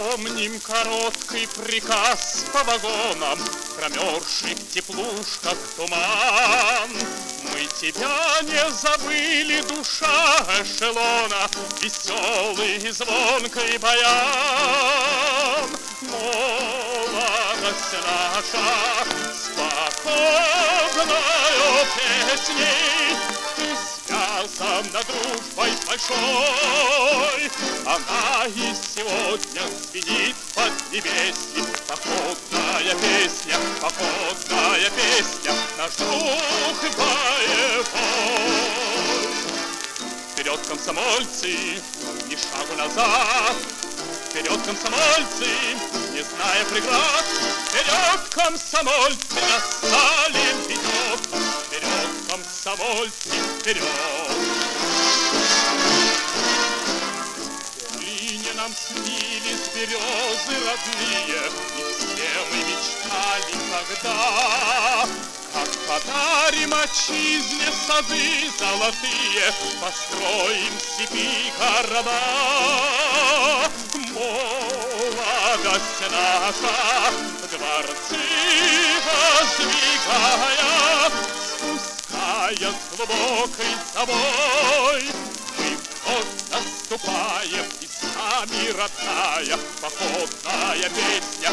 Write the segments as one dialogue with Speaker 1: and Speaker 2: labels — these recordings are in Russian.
Speaker 1: Помним короткий приказ по вагонам, промерзших теплушках туман. Мы тебя не забыли, душа эшелона, веселый и звонкий баян. Молодость наша с походною песней, ты связана дружбой большой. Она и сегодня звенит под небесье. Походная песня, наш друг боевой. Вперед, комсомольцы, ни шагу назад. Вперед, комсомольцы, не зная преград. Вперед, комсомольцы, нас Сталин ведет. Вперед, комсомольцы, вперед. Нам снились березы родные, и все мы мечтали тогда, как подарим отчизне сады золотые, построим в степи города. Молодость наша, дворцы воздвигая, спуская с глубокой собой, мы вновь наступаем. Нами родная, походная песня,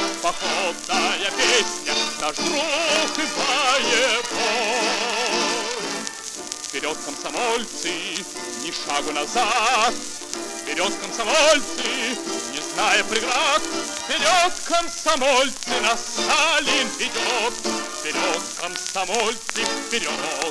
Speaker 1: наш друг боевой. Вперед, комсомольцы, ни шагу назад. Вперед, комсомольцы, не зная преград. Вперед, комсомольцы, нас Сталин ведет. Вперед, комсомольцы, вперед.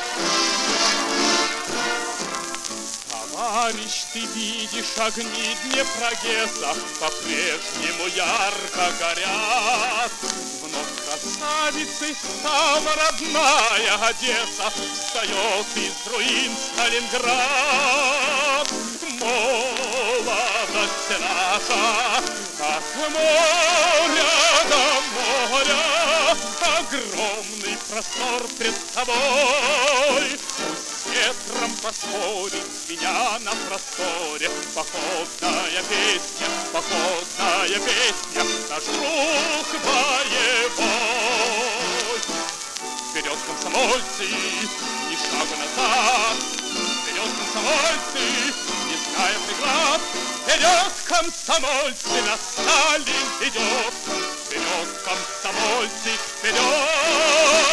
Speaker 1: Товарищ, ты видишь, огни Днепрогесса по-прежнему ярко горят. Вновь красавицей стала родная Одесса, встает из руин Сталинград. Молодость наша, от моря до моря, огромный простор пред тобой. Ветром поспорить, меня на просторе. Походная песня, наш друг боевой. Вперед, комсомольцы, ни шагу назад. Вперед, комсомольцы, не зная преград. Вперед, комсомольцы, нас Сталин ведет. Вперед, комсомольцы, вперед.